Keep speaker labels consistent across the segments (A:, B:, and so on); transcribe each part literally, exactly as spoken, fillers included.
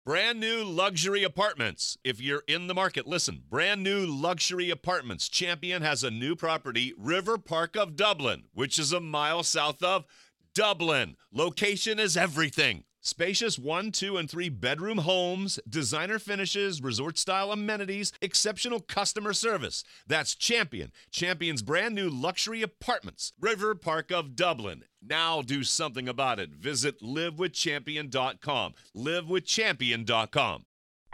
A: Brand new luxury apartments. If you're in the market, listen. Brand new luxury apartments. Champion has a new property, River Park of Dublin, which is a mile south of Dublin. Location is everything. Spacious one, two, and three bedroom homes, designer finishes, resort-style amenities, exceptional customer service. That's Champion. Champion's brand new luxury apartments, River Park of Dublin. Now do something about it. Visit live with champion dot com. live with champion dot com.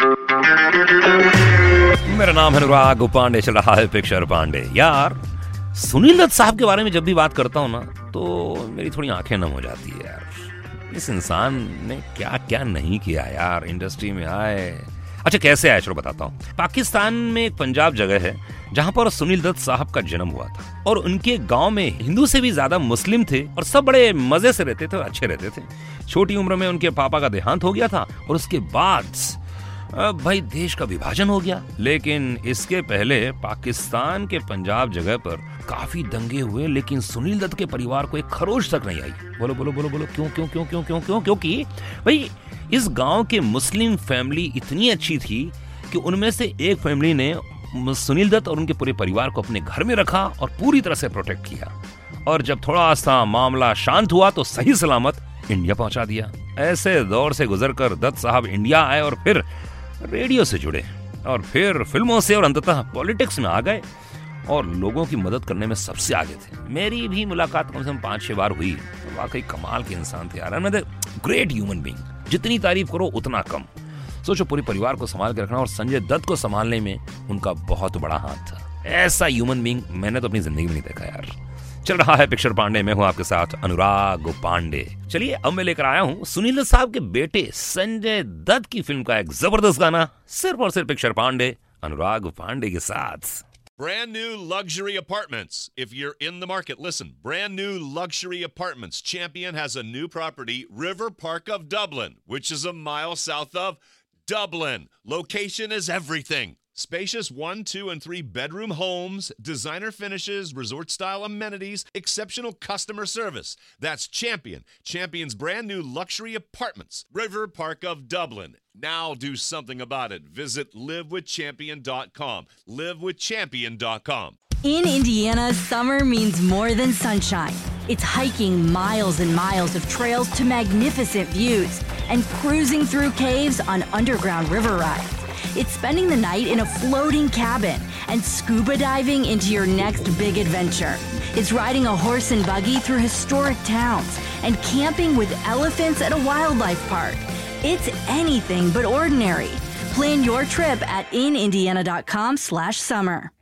B: मेरा नाम है अनुराग उपांडे, चल रहा है picture Pandey. यार सुनील दत्त साहब के बारे में जब भी बात करता हूँ ना तो मेरी थोड़ी आंखें नम हो जाती है यार। इस इंसान ने क्या क्या नहीं किया यार, इंडस्ट्री में आए। अच्छा कैसे आया चलो बताता हूँ। पाकिस्तान में एक पंजाब जगह है जहां पर सुनील दत्त साहब का जन्म हुआ था और उनके गांव में हिंदू से भी ज्यादा मुस्लिम थे और सब बड़े मजे से रहते थे और अच्छे रहते थे। छोटी उम्र में उनके पापा का देहांत हो गया था और उसके बाद भाई देश का विभाजन हो गया। लेकिन इसके पहले पाकिस्तान के पंजाब जगह पर काफी दंगे हुए, लेकिन सुनील दत्त के परिवार को एक खरोच तक नहीं आई। बोलो बोलो बोलो बोलो क्यों क्यों क्यों क्यों क्यों क्यों क्योंकि भाई इस गांव के मुस्लिम फैमिली इतनी अच्छी थी कि उनमें से एक फैमिली ने सुनील दत्त और उनके पूरे परिवार को अपने घर में रखा और पूरी तरह से प्रोटेक्ट किया। और जब थोड़ा सा मामला शांत हुआ तो सही सलामत इंडिया पहुंचा दिया। ऐसे दौर से गुजरकर दत्त साहब इंडिया आए और फिर रेडियो से जुड़े और फिर फिल्मों से और अंततः पॉलिटिक्स में आ गए और लोगों की मदद करने में सबसे आगे थे। मेरी भी मुलाकात कम से कम पांच छह बार हुई। वाकई कमाल के इंसान थे यार, ग्रेट ह्यूमन बीइंग। जितनी तारीफ करो उतना कम। सोचो पूरे परिवार को संभाल के रखना और संजय दत्त को संभालने में उनका बहुत बड़ा हाथ था। ऐसा ह्यूमन बीइंग मैंने तो अपनी जिंदगी में नहीं देखा यार। चल रहा है पिक्चर पांडे, मैं हूं आपके साथ अनुराग पांडे। चलिए अब मैं लेकर आया हूं सुनील दत्त साहब के बेटे संजय दत्त की फिल्म का एक जबरदस्त गाना, सिर्फ और सिर्फ पिक्चर पांडे अनुराग पांडे के साथ।
A: Brand new luxury apartments. If you're in the market, listen. Brand new luxury apartments. Champion has a new property, River Park of Dublin, which is a mile south of Dublin. Location is everything. Spacious one, two, and three bedroom homes, designer finishes, resort-style amenities, exceptional customer service. That's Champion. Champion's brand new luxury apartments, River Park of Dublin. Now do something about it. Visit live with champion dot com. live with champion dot com.
C: In Indiana, summer means more than sunshine. It's hiking miles and miles of trails to magnificent views and cruising through caves on underground river rides. It's spending the night in a floating cabin and scuba diving into your next big adventure. It's riding a horse and buggy through historic towns and camping with elephants at a wildlife park. It's anything but ordinary. Plan your trip at in indiana dot com slash summer.